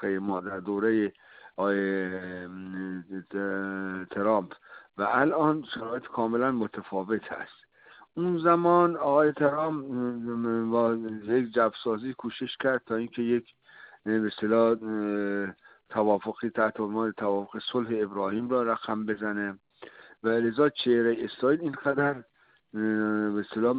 منطقه ما در دوره آقای ترامپ و الان شرایط کاملا متفاوت هست. اون زمان آقای ترامپ با یک جبهه‌سازی کوشش کرد تا اینکه یک به اصطلاح توافقی تحت عنوان توافق صلح ابراهیم را رقم بزنه و لذا چهره اسرائیل اینقدر به اصطلاح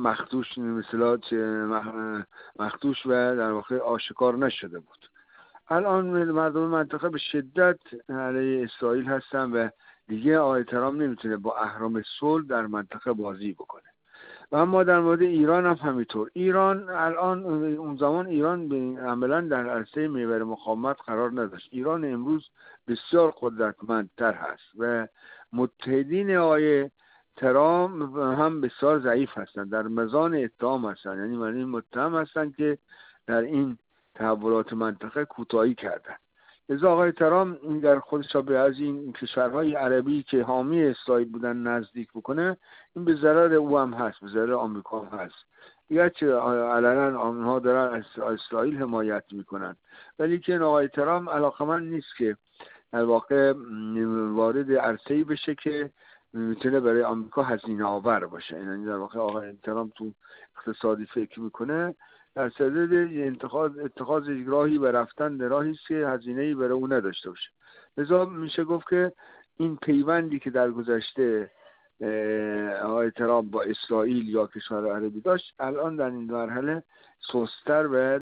مخدوش و در واقع آشکار نشده بود. الان مردم منطقه به شدت علیه اسرائیل هستن و دیگه آقای ترامپ نمیتونه با اهرام صلح در منطقه بازی بکنه. و اما در مورد ایران هم همینطور. ایران الان اون زمان ایران عملا در عرصه محور مقاومت قرار نداشت. ایران امروز بسیار قدرتمندتر هست و متحدین آقای ترامپ هم بسیار ضعیف هستند، در مزان اتهام هستند، یعنی معنی متهم هستند که در این تحولات منطقه کوتاهی کردند. لذا آقای ترامپ در خودش به از این کشورهای عربی که حامی اسرائیل بودن نزدیک بکنه، این به ضرر او هم هست، به ضرر آمریکا هم هست. گرچه علنا آنها دارن اسرائیل حمایت میکنن، ولی که آقای ترامپ علاقمند نیست که در واقع وارد عرصه‌ای بشه که میتونه برای آمریکا هزینه آور باشه. یعنی در واقع آقای ترامپ تو اقتصادی فکر میکنه، در صدد اتخاذ یک راهی و رفتن به راهی است که هزینه‌ای برای اون نداشته باشه. لذا میشه گفت که این پیوندی که در گذشته آقای ترامپ با اسرائیل یا کشور عربی داشت، الان در این مرحله سست‌تر و